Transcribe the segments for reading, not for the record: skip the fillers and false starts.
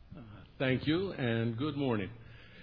Thank you, and good morning.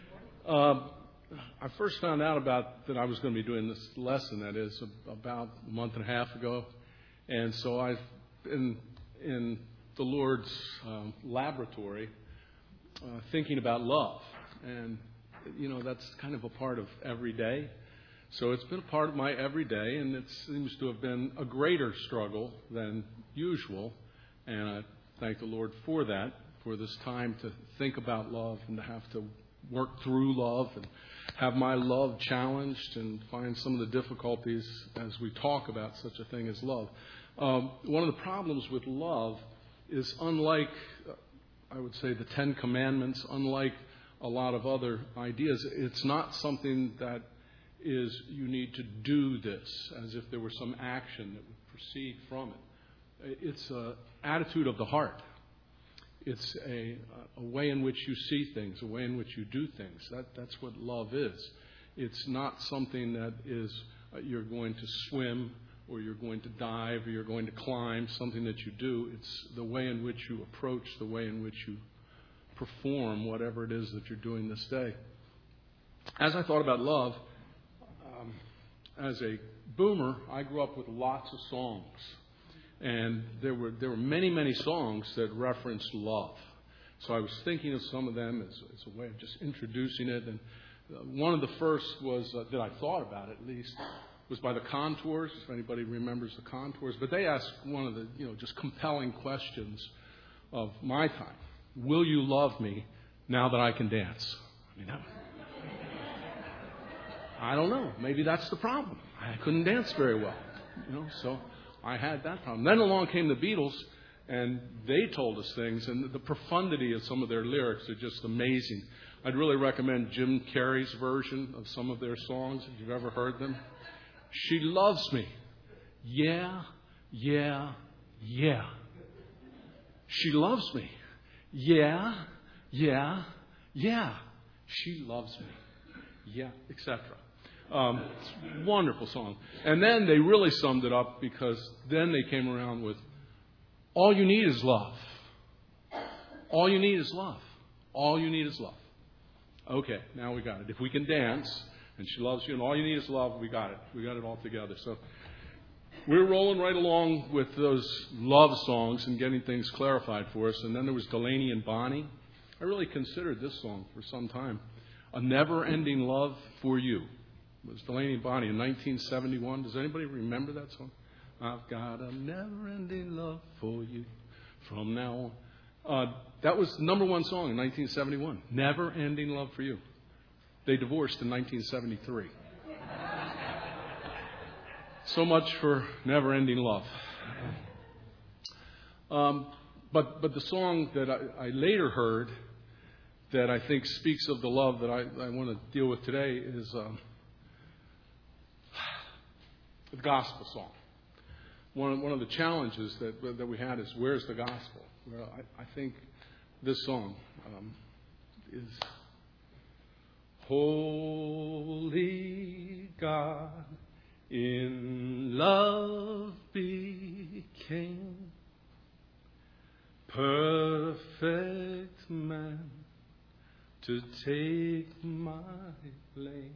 I first found out that I was going to be doing this lesson, that is, about a month and a half ago. And so I've been in the Lord's laboratory thinking about love. And, that's kind of a part of every day. So it's been a part of my everyday, and it seems to have been a greater struggle than usual. And I thank the Lord for that, for this time to think about love and to have to work through love and have my love challenged and find some of the difficulties as we talk about such a thing as love. One of the problems with love is, unlike, I would say, the Ten Commandments, unlike a lot of other ideas, it's not something that is you need to do this as if there were some action that would proceed from it. It's an attitude of the heart. It's a way in which you see things, a way in which you do things. That's what love is. It's not something that is you're going to swim or you're going to dive or you're going to climb, something that you do. It's the way in which you approach, the way in which you perform whatever it is that you're doing this day. As I thought about love, as a boomer, I grew up with lots of songs. And there were many, many songs that referenced love. So I was thinking of some of them as a way of just introducing it. And one of the first was, that I thought about at least, was by the Contours, if anybody remembers the Contours. But they asked one of the, just compelling questions of my time. Will you love me now that I can dance? I don't know. Maybe that's the problem. I couldn't dance very well, so I had that problem. Then along came the Beatles, and they told us things, and the profundity of some of their lyrics are just amazing. I'd really recommend Jim Carrey's version of some of their songs, if you've ever heard them. She loves me. Yeah, yeah, yeah. She loves me. Yeah, yeah, yeah. She loves me. Yeah, etc. It's a wonderful song. And then they really summed it up, because then they came around with, all you need is love. All you need is love. All you need is love. Okay, now we got it. If we can dance, and she loves you, and all you need is love, we got it. We got it all together. So we're rolling right along with those love songs and getting things clarified for us. And then there was Delaney and Bonnie. I really considered this song for some time. A Never-Ending Love for You. It was Delaney and Bonnie in 1971. Does anybody remember that song? I've got a never-ending love for you from now on. That was the number one song in 1971. Never-ending love for you. They divorced in 1973. So much for never-ending love. But the song that I later heard that I think speaks of the love that I want to deal with today is the gospel song. One of the challenges that we had is, where's the gospel? Well, I think this song is Holy God in love became perfect man to take my blame.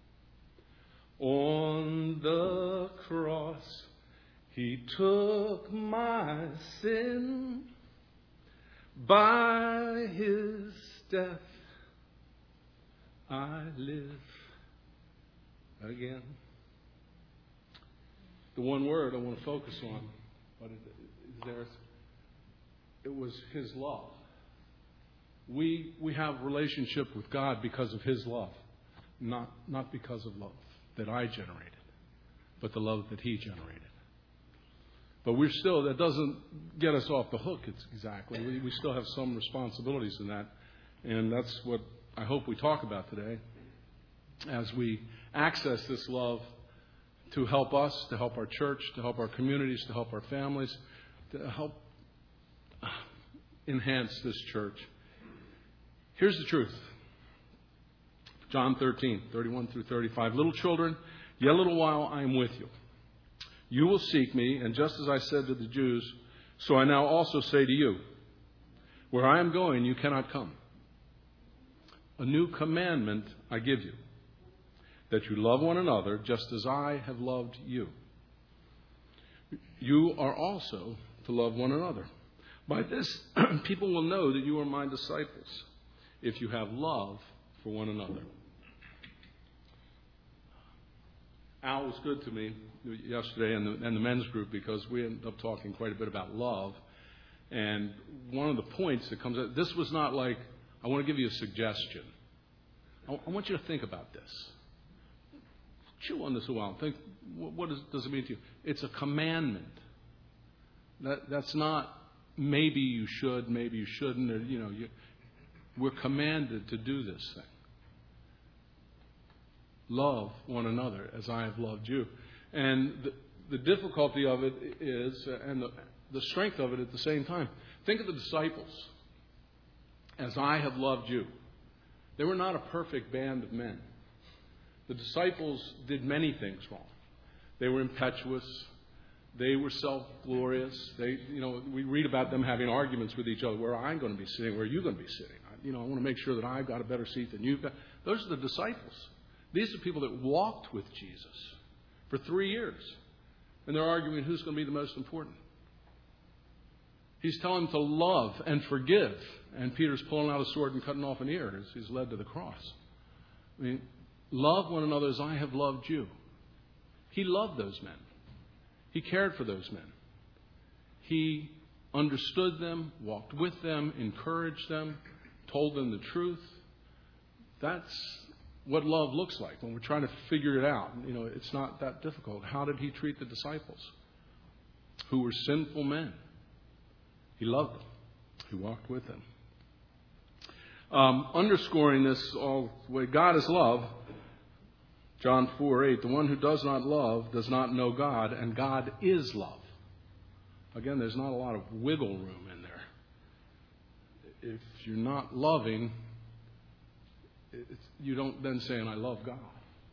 On the cross he took my sin. By his death I live again. The one word I want to focus on, but it was his love. We have relationship with God because of his love, not because of love that I generated, but the love that he generated. But that doesn't get us off the hook exactly. We still have some responsibilities in that. And that's what I hope we talk about today as we access this love to help us, to help our church, to help our communities, to help our families, to help enhance this church. Here's the truth. John 13, 31 through 35. Little children, yet a little while I am with you. You will seek me, and just as I said to the Jews, so I now also say to you, Where I am going, you cannot come. A new commandment I give you, that you love one another just as I have loved you. You are also to love one another. By this, people will know that you are my disciples, if you have love for one another. Al was good to me yesterday and the men's group, because we ended up talking quite a bit about love. And one of the points that comes out, this was not like, I want to give you a suggestion. I want you to think about this. Chew on this a while. Think, what does it mean to you? It's a commandment. That's not maybe you should, maybe you shouldn't. Or, we're commanded to do this thing. Love one another as I have loved you. And the difficulty of it is, and the strength of it at the same time. Think of the disciples. As I have loved you. They were not a perfect band of men. The disciples did many things wrong. They were impetuous. They were self-glorious. We read about them having arguments with each other. Where I'm going to be sitting, where are you going to be sitting? I want to make sure that I've got a better seat than you've got. Those are the disciples. These are people that walked with Jesus for 3 years. And they're arguing who's going to be the most important. He's telling them to love and forgive. And Peter's pulling out a sword and cutting off an ear as he's led to the cross. Love one another as I have loved you. He loved those men. He cared for those men. He understood them, walked with them, encouraged them, told them the truth. That's what love looks like when we're trying to figure it out. It's not that difficult. How did he treat the disciples who were sinful men? He loved them. He walked with them. Underscoring this all the way, God is love. John 4:8, the one who does not love does not know God, and God is love. Again, there's not a lot of wiggle room in there. If you're not loving, you don't then say, and I love God.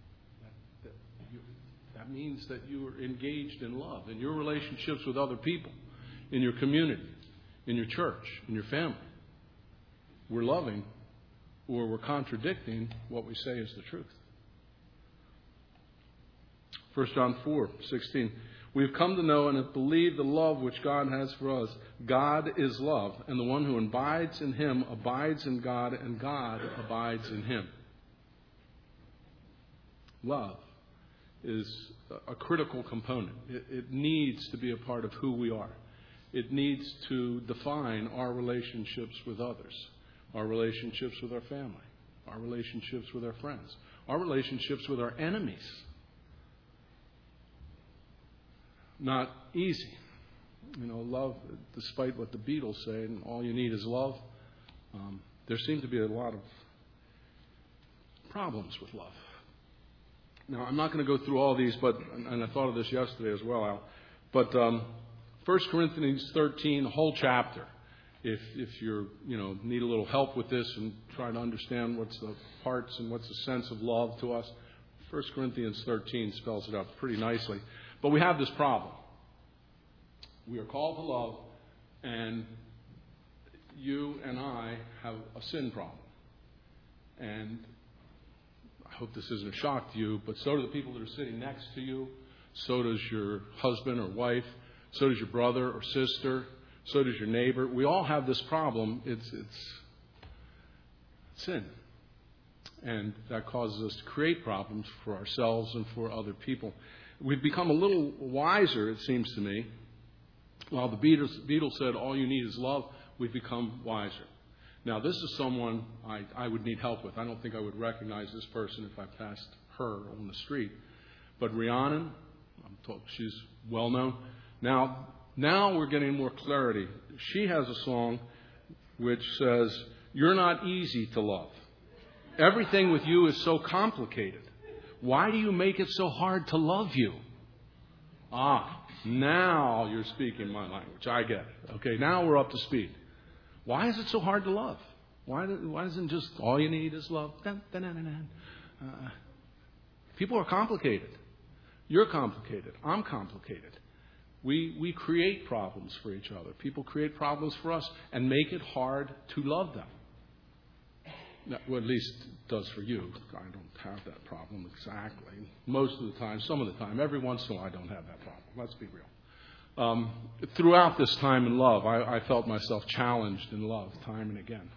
That means that you are engaged in love in your relationships with other people, in your community, in your church, in your family. We're loving, or we're contradicting what we say is the truth. 1 John 4:16. We have come to know and have believed the love which God has for us. God is love, and the one who abides in him abides in God, and God abides in him. Love is a critical component. It needs to be a part of who we are. It needs to define our relationships with others, our relationships with our family, our relationships with our friends, our relationships with our enemies. Not easy. Love, despite what the Beatles say, and all you need is love, there seem to be a lot of problems with love. Now, I'm not going to go through all these, and I thought of this yesterday as well, Al, but 1 Corinthians 13, the whole chapter, if you need a little help with this and try to understand what's the parts and what's the sense of love to us, 1 Corinthians 13 spells it out pretty nicely. But we have this problem. We are called to love, and you and I have a sin problem. And I hope this isn't a shock to you, but so do the people that are sitting next to you. So does your husband or wife. So does your brother or sister. So does your neighbor. We all have this problem. It's sin. And that causes us to create problems for ourselves and for other people. We've become a little wiser, it seems to me. While the Beatles said, all you need is love, we've become wiser. Now, this is someone I would need help with. I don't think I would recognize this person if I passed her on the street. But Rhiannon, I'm told she's well known. Now we're getting more clarity. She has a song which says, you're not easy to love. Everything with you is so complicated. Why do you make it so hard to love you? Now you're speaking my language. I get it. Okay, now we're up to speed. Why is it so hard to love? Why isn't just all you need is love? People are complicated. You're complicated. I'm complicated. We create problems for each other. People create problems for us and make it hard to love them. Well, at least it does for you. I don't have that problem exactly. Most of the time, some of the time, every once in a while I don't have that problem. Let's be real. Throughout this time in love, I felt myself challenged in love time and again.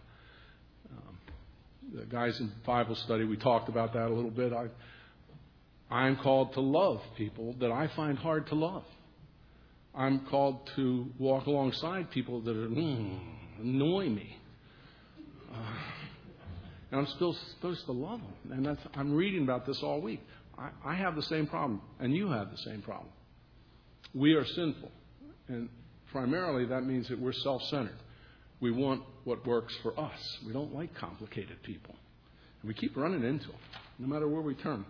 The guys in Bible study, we talked about that a little bit. I'm called to love people that I find hard to love. I'm called to walk alongside people that annoy me. And I'm still supposed to love them. And I'm reading about this all week. I have the same problem, and you have the same problem. We are sinful. And primarily that means that we're self-centered. We want what works for us. We don't like complicated people. And we keep running into them, no matter where we turn.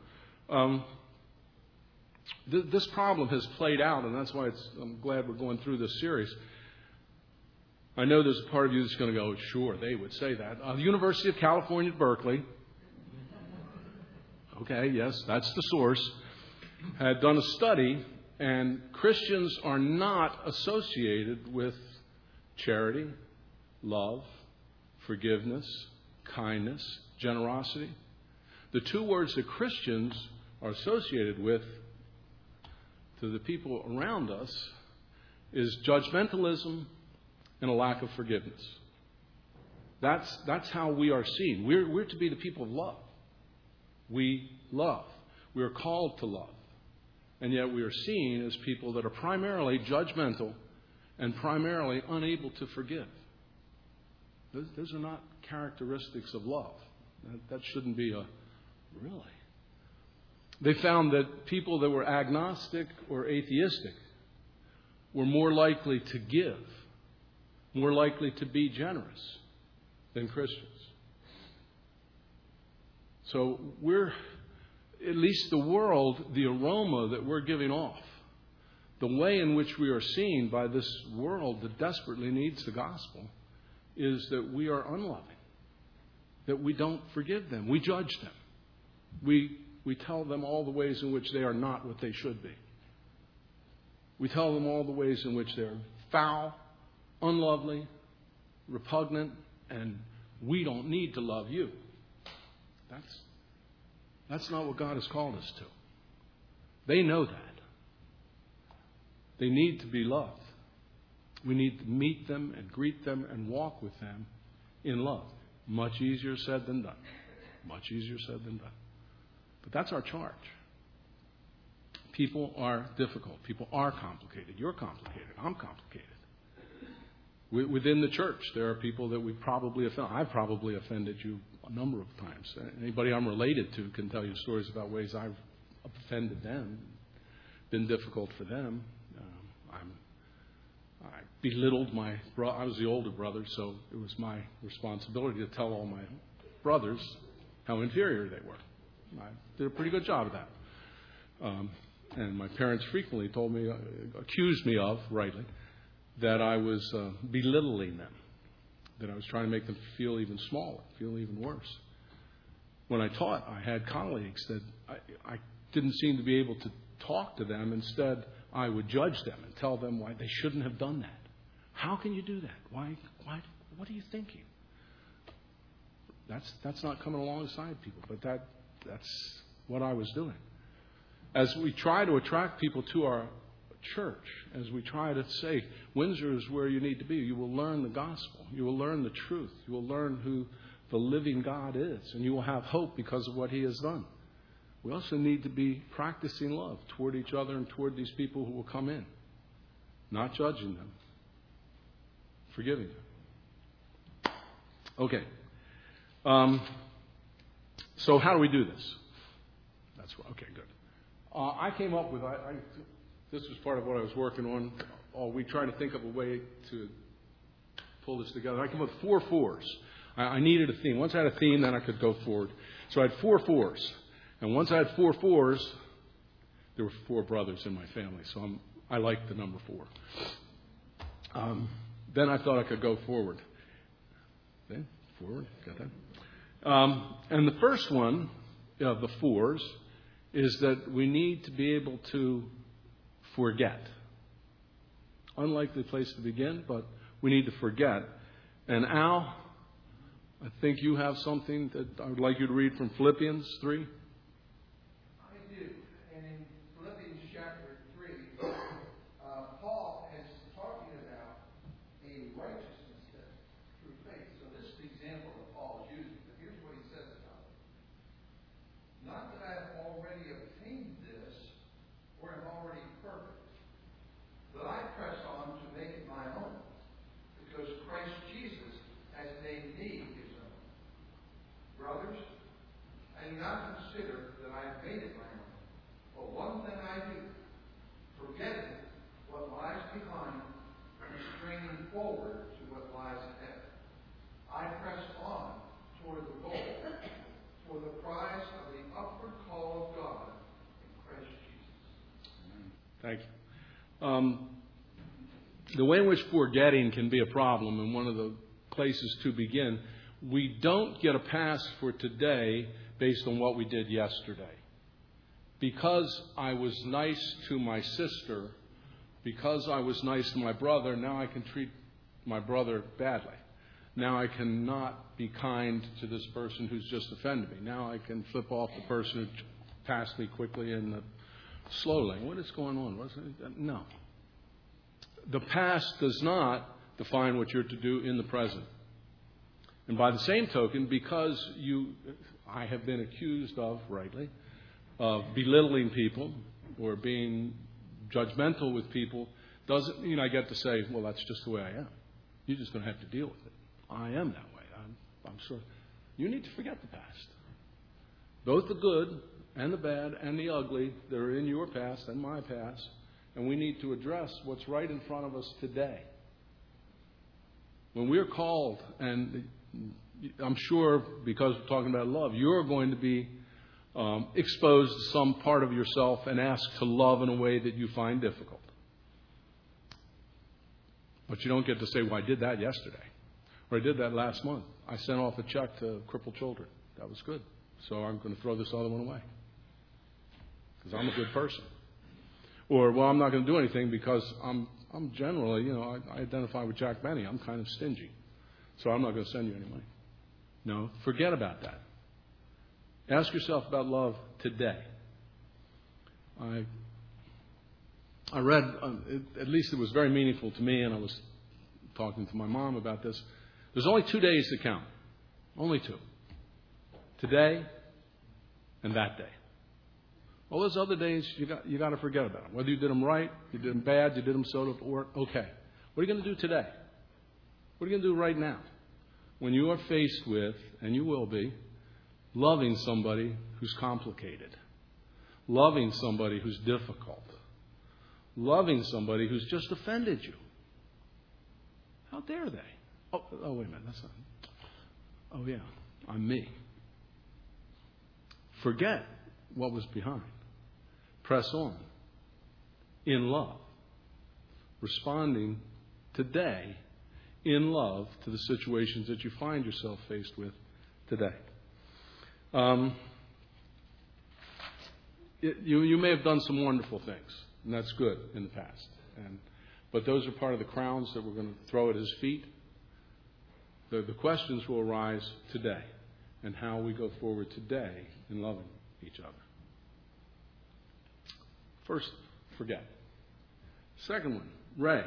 This problem has played out, and that's why I'm glad we're going through this series. I know there's a part of you that's going to go, sure, they would say that. The University of California at Berkeley, okay, yes, that's the source, had done a study, and Christians are not associated with charity, love, forgiveness, kindness, generosity. The two words that Christians are associated with to the people around us is judgmentalism and a lack of forgiveness. That's how we are seen. We're to be the people of love. We love. We are called to love. And yet we are seen as people that are primarily judgmental and primarily unable to forgive. Those are not characteristics of love. That shouldn't be really. They found that people that were agnostic or atheistic were more likely to give, more likely to be generous than Christians. So we're, at least the world, the aroma that we're giving off, the way in which we are seen by this world that desperately needs the gospel, is that we are unloving, that we don't forgive them, we judge them. We tell them all the ways in which they are not what they should be. We tell them all the ways in which they're foul, unlovely, repugnant, and we don't need to love you. That's not what God has called us to. They know that. They need to be loved. We need to meet them and greet them and walk with them in love. Much easier said than done. Much easier said than done. But that's our charge. People are difficult. People are complicated. You're complicated. I'm complicated. Within the church, there are people that we probably offend. I've probably offended you a number of times. Anybody I'm related to can tell you stories about ways I've offended them, been difficult for them. I belittled my brother. I was the older brother, so it was my responsibility to tell all my brothers how inferior they were. I did a pretty good job of that. And my parents frequently told me, accused me of, rightly, that I was belittling them, that I was trying to make them feel even smaller, feel even worse. When I taught, I had colleagues that I didn't seem to be able to talk to them. Instead, I would judge them and tell them why they shouldn't have done that. How can you do that? Why? What are you thinking? That's not coming alongside people, but that's what I was doing. As we try to attract people to our church, as we try to say, Windsor is where you need to be. You will learn the gospel. You will learn the truth. You will learn who the living God is. And you will have hope because of what He has done. We also need to be practicing love toward each other and toward these people who will come in. Not judging them. Forgiving them. Okay. So how do we do this? Okay, good. I came up with, this was part of what I was working on all week, trying to think of a way to pull this together. I came up with 4 fours. I needed a theme. Once I had a theme, then I could go forward. So I had 4 fours. And once I had 4 fours, there were 4 brothers in my family, so I liked the number 4. Then I thought I could go forward. Okay, forward, got that? And the first one of the 4s is that we need to be able to forget. unlikely place to begin, but we need to forget. And Al, I think you have something that I would like you to read from Philippians 3. I do. And in Philippians chapter 3, Paul is talking about a righteousness that's through faith. So this is the example that Paul is using. But here's what he says about it. Not that I have already obtained this or am already perfect, but I press on to make it my own, because Christ Jesus has made me his own. Brothers, I do not consider that I have made it my own, but one thing I do, forgetting what lies behind and straining forward to what lies ahead, I press on toward the goal for the prize of the upward call of God in Christ Jesus. Thank you. The way in which forgetting can be a problem, and one of the places to begin, we don't get a pass for today based on what we did yesterday. Because I was nice to my sister, because I was nice to my brother, now I can treat my brother badly. Now I cannot be kind to this person who's just offended me. Now I can flip off the person who passed me quickly in the slow lane. What is going on? No. The past does not define what you're to do in the present. And by the same token, because I have been accused of, rightly, of belittling people or being judgmental with people, doesn't mean I get to say, well, that's just the way I am. You're just going to have to deal with it. I am that way. I'm sure. You need to forget the past. Both the good and the bad and the ugly that are in your past and my past. And we need to address what's right in front of us today. When we're called, and I'm sure because we're talking about love, you're going to be exposed to some part of yourself and asked to love in a way that you find difficult. But you don't get to say, well, I did that yesterday. Or I did that last month. I sent off a check to crippled children. That was good. So I'm going to throw this other one away. Because I'm a good person. Or, well, I'm not going to do anything because I'm generally, I identify with Jack Benny. I'm kind of stingy. So I'm not going to send you any money. No, forget about that. Ask yourself about love today. I read, at least it was very meaningful to me, and I was talking to my mom about this. There's only 2 days that count. Only 2. Today and that day. All those other days, you got to forget about them. Whether you did them right, you did them bad, you did them so or okay. What are you going to do today? What are you going to do right now? When you are faced with, and you will be, loving somebody who's complicated, loving somebody who's difficult, loving somebody who's just offended you. How dare they? Oh, wait a minute. That's not. Oh, yeah. I'm me. Forget what was behind. Press on in love. Responding today in love to the situations that you find yourself faced with today. You may have done some wonderful things, and that's good in the past. But those are part of the crowns that we're going to throw at his feet. The questions will arise today and how we go forward today in loving each other. First, forget. Second one, Ray,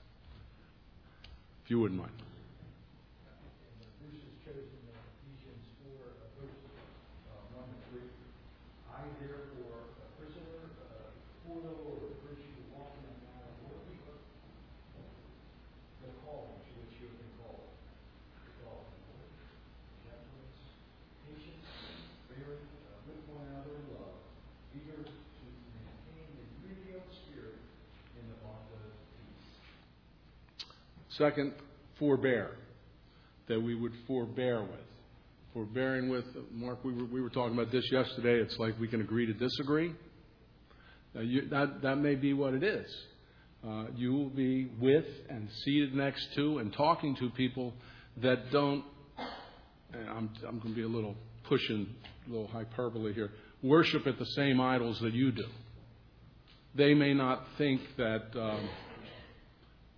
if you wouldn't mind. Bruce has chosen Ephesians 4, verses 1 to 3. I, therefore, a prisoner for the Lord, urge you to walk in a manner worthy of the calling to which you have been called. With all humility, gentleness, patience, bearing with one another in love, eager to maintain the unity of the Spirit in the bond of peace. Second, forbear. That we would forbear with. Forbearing with, Mark, we were talking about this yesterday. It's like we can agree to disagree. That may be what it is. You will be with and seated next to and talking to people that don't, I'm going to be a little pushing, a little hyperbole here, worship at the same idols that you do. They may not think that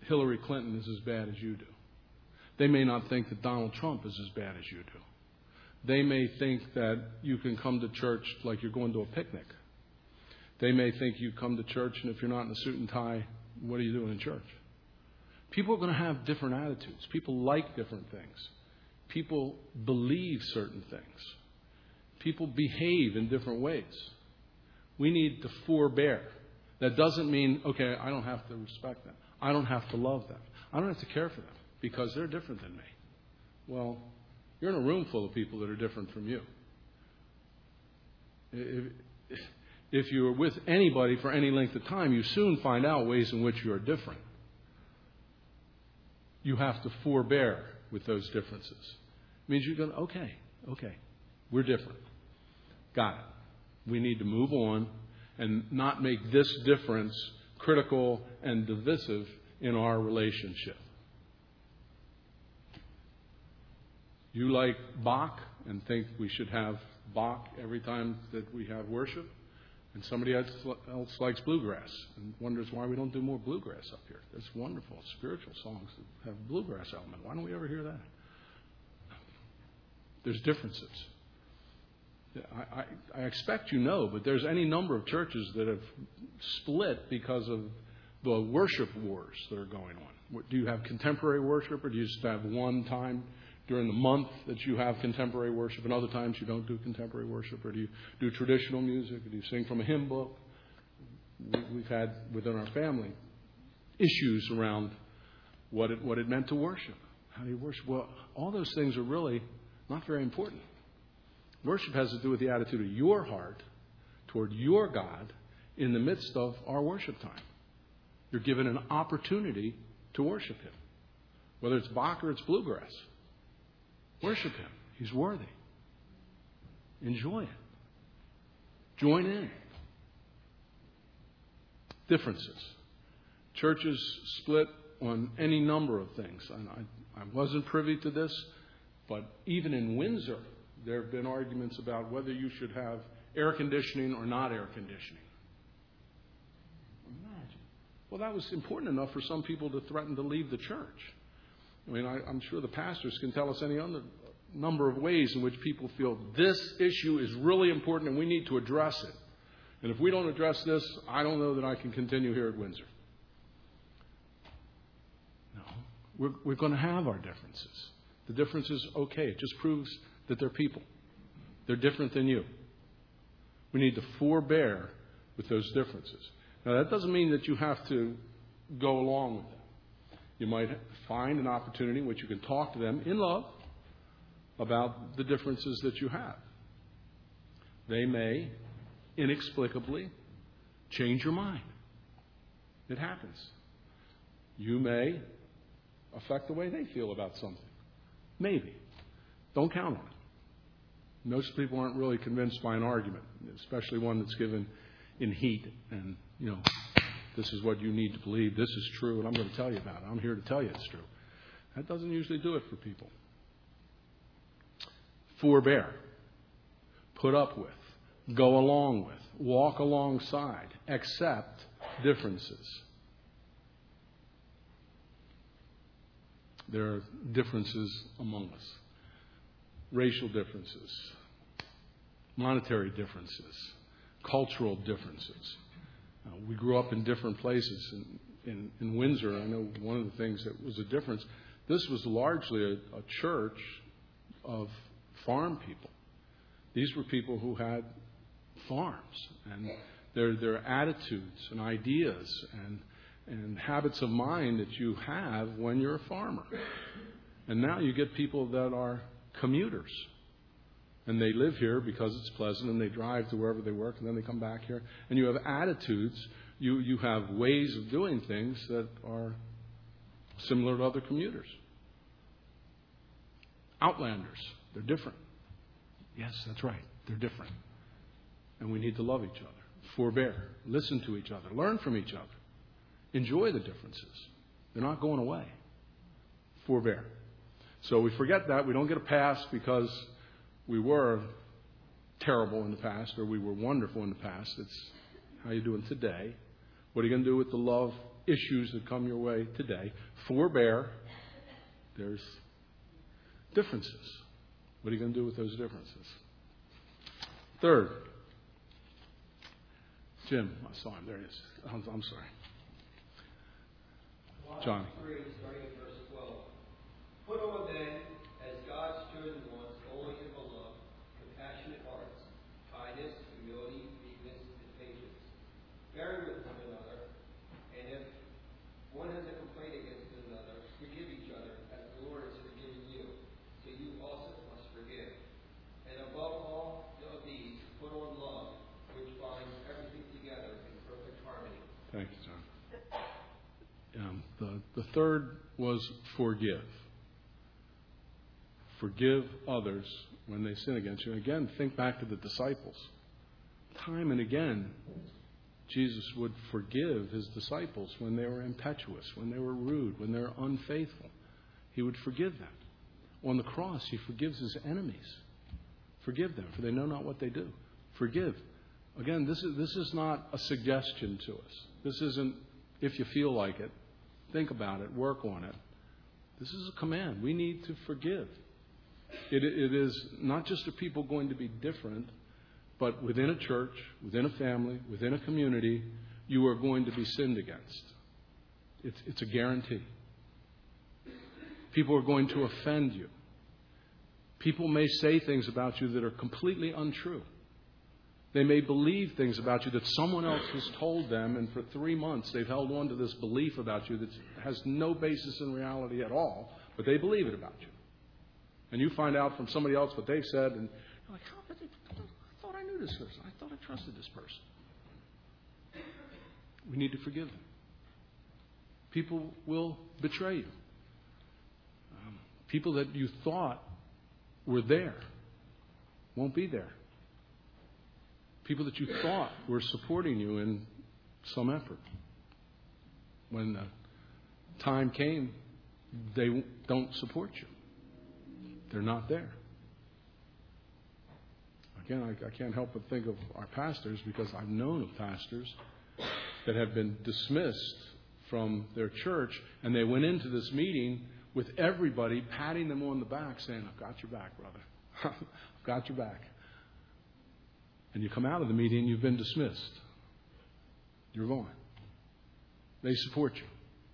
Hillary Clinton is as bad as you do. They may not think that Donald Trump is as bad as you do. They may think that you can come to church like you're going to a picnic. They may think you come to church, and if you're not in a suit and tie, what are you doing in church? People are going to have different attitudes. People like different things. People believe certain things. People behave in different ways. We need to forbear. That doesn't mean, okay, I don't have to respect them. I don't have to love them. I don't have to care for them because they're different than me. Well, you're in a room full of people that are different from you. If you're with anybody for any length of time, you soon find out ways in which you're different. You have to forbear with those differences. It means you're going, okay, we're different. Got it. We need to move on and not make this difference critical and divisive in our relationship. You like Bach and think we should have Bach every time that we have worship, and somebody else likes bluegrass and wonders why we don't do more bluegrass up here. There's wonderful spiritual songs that have bluegrass element. Why don't we ever hear that? There's differences. I expect you know, but there's any number of churches that have split because of the worship wars that are going on. Do you have contemporary worship, or do you just have one time during the month that you have contemporary worship, and other times you don't do contemporary worship? Or do you do traditional music? Or do you sing from a hymn book? We've had within our family issues around what it meant to worship. How do you worship? Well, all those things are really not very important. Worship has to do with the attitude of your heart toward your God in the midst of our worship time. You're given an opportunity to worship Him. Whether it's Bach or it's bluegrass. Worship Him. He's worthy. Enjoy it. Join in. Differences. Churches split on any number of things. I wasn't privy to this, but even in Windsor, there have been arguments about whether you should have air conditioning or not air conditioning. Imagine. Well, that was important enough for some people to threaten to leave the church. I mean, I'm sure the pastors can tell us any other number of ways in which people feel this issue is really important and we need to address it. And if we don't address this, I don't know that I can continue here at Windsor. No, we're going to have our differences. The difference is okay. It just proves that they're people. They're different than you. We need to forbear with those differences. Now, that doesn't mean that you have to go along with them. You might find an opportunity in which you can talk to them in love about the differences that you have. They may inexplicably change your mind. It happens. You may affect the way they feel about something. Maybe. Don't count on it. Most people aren't really convinced by an argument, especially one that's given in heat and, this is what you need to believe. This is true, and I'm going to tell you about it. I'm here to tell you it's true. That doesn't usually do it for people. Forbear. Put up with. Go along with. Walk alongside. Accept differences. There are differences among us. Racial differences. Monetary differences. Cultural differences. We grew up in different places. In Windsor, I know one of the things that was a difference, this was largely a church of farm people. These were people who had farms, and their attitudes and ideas and habits of mind that you have when you're a farmer. And now you get people that are commuters. And they live here because it's pleasant, and they drive to wherever they work, and then they come back here. And you have attitudes, you have ways of doing things that are similar to other commuters. Outlanders, they're different. Yes, that's right, they're different. And we need to love each other, forbear, listen to each other, learn from each other. Enjoy the differences. They're not going away. Forbear. So we forget that. We don't get a pass because we were terrible in the past or we were wonderful in the past. It's how you doing today. What are you going to do with the love issues that come your way today. Forbear. There's differences. What are you going to do with those differences? Third, Jim, I saw him. There he is. I'm sorry. Johnny. 3, starting at verse 12. Put on then, as God's chosen ones, holy and beloved, compassionate hearts, kindness, humility, meekness, and patience, bearing with one another, and if one has a complaint against another, forgive each other, as the Lord has forgiven you. So you also must forgive. And above all of these, put on love, which binds everything together in perfect harmony. Thank you, John. The third was forgive. Forgive others when they sin against you. Again, think back to the disciples. Time and again, Jesus would forgive his disciples when they were impetuous, when they were rude, when they were unfaithful. He would forgive them. On the cross, he forgives his enemies. Forgive them, for they know not what they do. Forgive. Again, this is not a suggestion to us. This isn't if you feel like it. Think about it. Work on it. This is a command. We need to forgive. It is not just are people going to be different, but within a church, within a family, within a community, you are going to be sinned against. It's a guarantee. People are going to offend you. People may say things about you that are completely untrue. They may believe things about you that someone else has told them, and for 3 months they've held on to this belief about you that has no basis in reality at all, but they believe it about you. And you find out from somebody else what they've said, and you're like, how? I thought I knew this person. I thought I trusted this person. We need to forgive them. People will betray you. People that you thought were there won't be there. People that you thought were supporting you in some effort. When the time came, they don't support you. They're not there. Again, I can't help but think of our pastors, because I've known of pastors that have been dismissed from their church, and they went into this meeting with everybody patting them on the back, saying, I've got your back, brother. I've got your back. And you come out of the meeting, you've been dismissed. You're gone. They support you.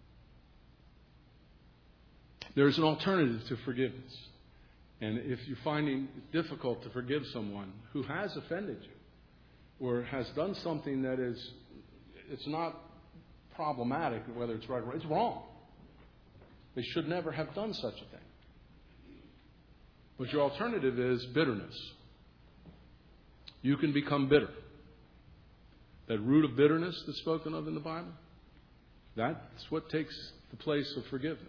There's an alternative to forgiveness. And if you're finding it difficult to forgive someone who has offended you or has done something that it's not problematic, whether it's right or wrong, it's wrong. They should never have done such a thing. But your alternative is bitterness. You can become bitter. That root of bitterness that's spoken of in the Bible, that's what takes the place of forgiveness.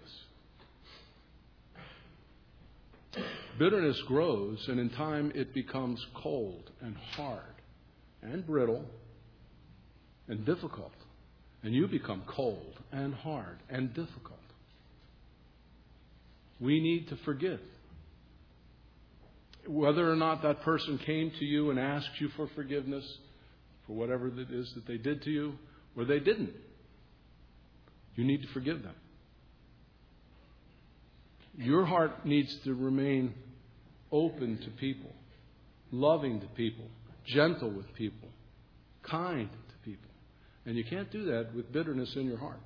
Bitterness grows, and in time it becomes cold and hard and brittle and difficult. And you become cold and hard and difficult. We need to forgive. Whether or not that person came to you and asked you for forgiveness for whatever it is that they did to you, or they didn't, you need to forgive them. Your heart needs to remain open to people, loving to people, gentle with people, kind to people. And you can't do that with bitterness in your heart.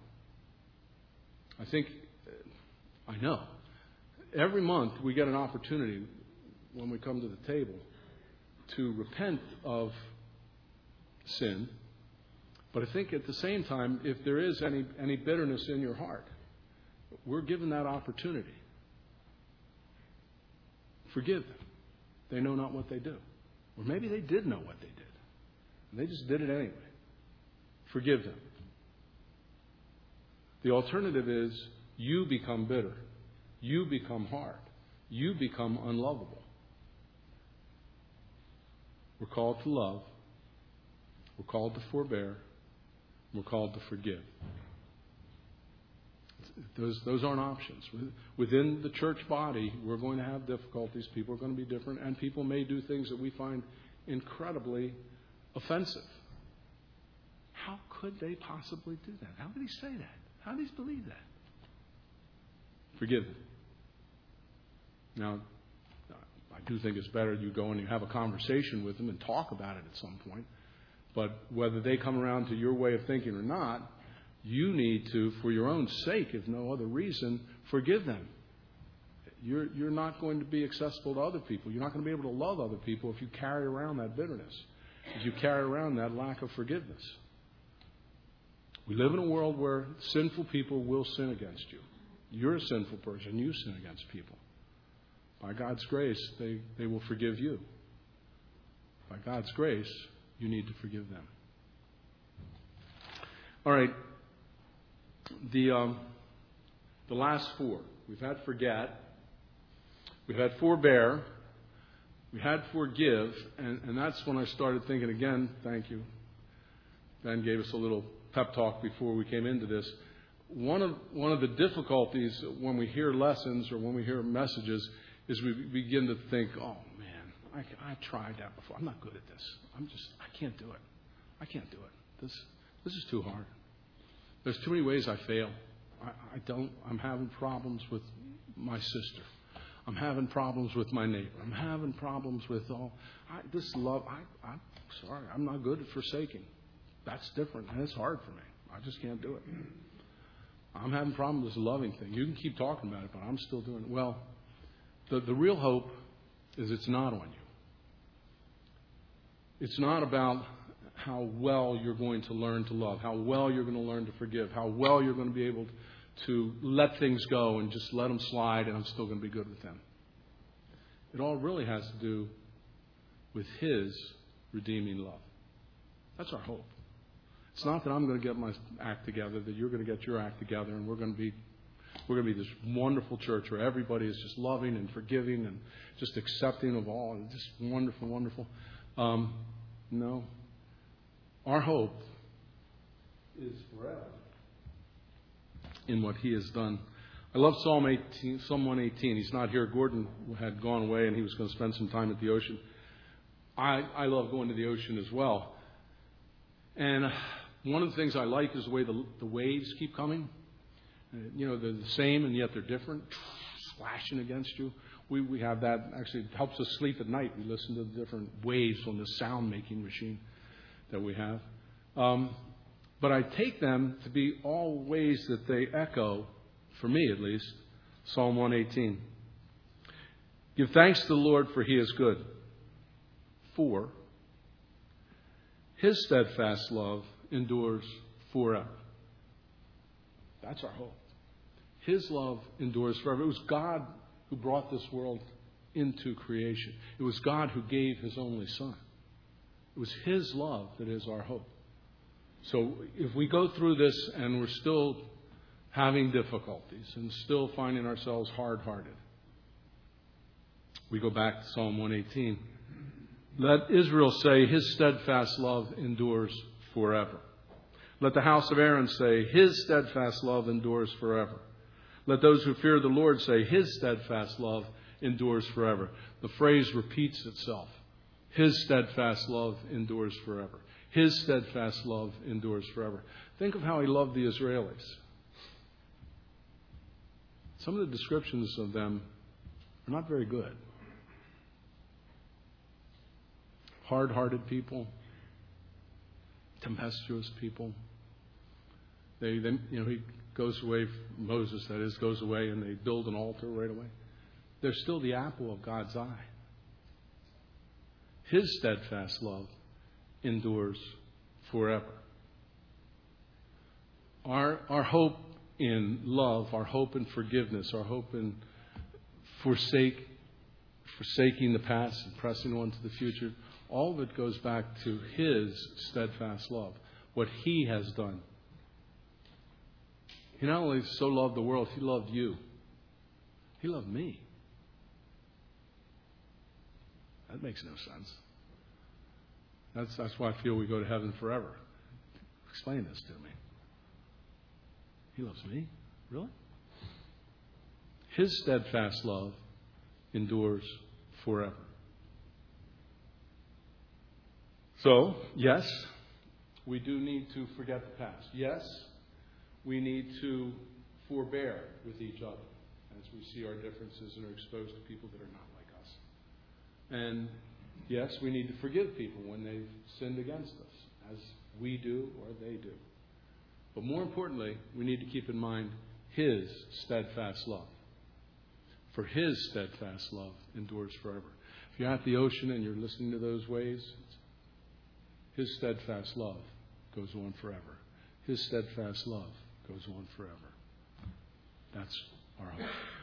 I know, every month we get an opportunity when we come to the table to repent of sin. But I think at the same time, if there is any bitterness in your heart, we're given that opportunity. Forgive them. They know not what they do. Or maybe they did know what they did, and they just did it anyway. Forgive them. The alternative is you become bitter. You become hard. You become unlovable. We're called to love. We're called to forbear. We're called to forgive. Those aren't options. Within the church body, we're going to have difficulties. People are going to be different, and people may do things that we find incredibly offensive. How could they possibly do that? How could he say that? How did he believe that? Forgive them. Now, I do think it's better you go and you have a conversation with them and talk about it at some point. But whether they come around to your way of thinking or not, you need to, for your own sake, if no other reason, forgive them. You're not going to be accessible to other people. You're not going to be able to love other people if you carry around that bitterness, if you carry around that lack of forgiveness. We live in a world where sinful people will sin against you. You're a sinful person. You sin against people. By God's grace, they will forgive you. By God's grace, you need to forgive them. All right. The last four. We've had forget. We've had forbear. We had forgive. And that's when I started thinking again, thank you. Ben gave us a little pep talk before we came into this. One of the difficulties when we hear lessons or when we hear messages is we begin to think, oh man, I've tried that before. I'm not good at this. I can't do it. I can't do it. This is too hard. There's too many ways I fail. I'm having problems with my sister. I'm having problems with my neighbor. I'm having problems with this love. I'm sorry. I'm not good at forsaking. That's different. And it's hard for me. I just can't do it. I'm having problems with this loving thing. You can keep talking about it, but I'm still doing it. Well, the real hope is it's not on you. It's not about how well you're going to learn to love, how well you're going to learn to forgive, how well you're going to be able to let things go and just let them slide and I'm still going to be good with them. It all really has to do with His redeeming love. That's our hope. It's not that I'm going to get my act together, that you're going to get your act together, and we're going to be this wonderful church where everybody is just loving and forgiving and just accepting of all, and just wonderful, wonderful. No. Our hope is forever in what He has done. I love Psalm 118. He's not here. Gordon had gone away, and he was going to spend some time at the ocean. I love going to the ocean as well. And one of the things I like is the way the waves keep coming. They're the same and yet they're different, splashing against you. We have that. Actually, it helps us sleep at night. We listen to the different waves on the sound-making machine that we have. But I take them to be all ways that they echo, for me at least, Psalm 118. Give thanks to the Lord, for He is good. 4. His steadfast love endures forever. That's our hope. His love endures forever. It was God who brought this world into creation. It was God who gave His only Son. It was His love that is our hope. So if we go through this and we're still having difficulties and still finding ourselves hard-hearted, we go back to Psalm 118. Let Israel say, His steadfast love endures forever. Let the house of Aaron say, His steadfast love endures forever. Let those who fear the Lord say, His steadfast love endures forever. The phrase repeats itself. His steadfast love endures forever. His steadfast love endures forever. Think of how He loved the Israelis. Some of the descriptions of them are not very good. Hard-hearted people, tempestuous people. He goes away, Moses that is, goes away and they build an altar right away. They're still the apple of God's eye. His steadfast love endures forever. Our hope in love, our hope in forgiveness, our hope in forsaking the past and pressing on to the future, all of it goes back to His steadfast love, what He has done. He not only so loved the world, He loved you. He loved me. That makes no sense. That's why I feel we go to heaven forever. Explain this to me. He loves me? Really? His steadfast love endures forever. So, yes, we do need to forget the past. Yes, we need to forbear with each other as we see our differences and are exposed to people that are not like us. And yes, we need to forgive people when they've sinned against us, as we do or they do. But more importantly, we need to keep in mind His steadfast love. For His steadfast love endures forever. If you're at the ocean and you're listening to those waves, His steadfast love goes on forever. His steadfast love goes on forever. That's our hope.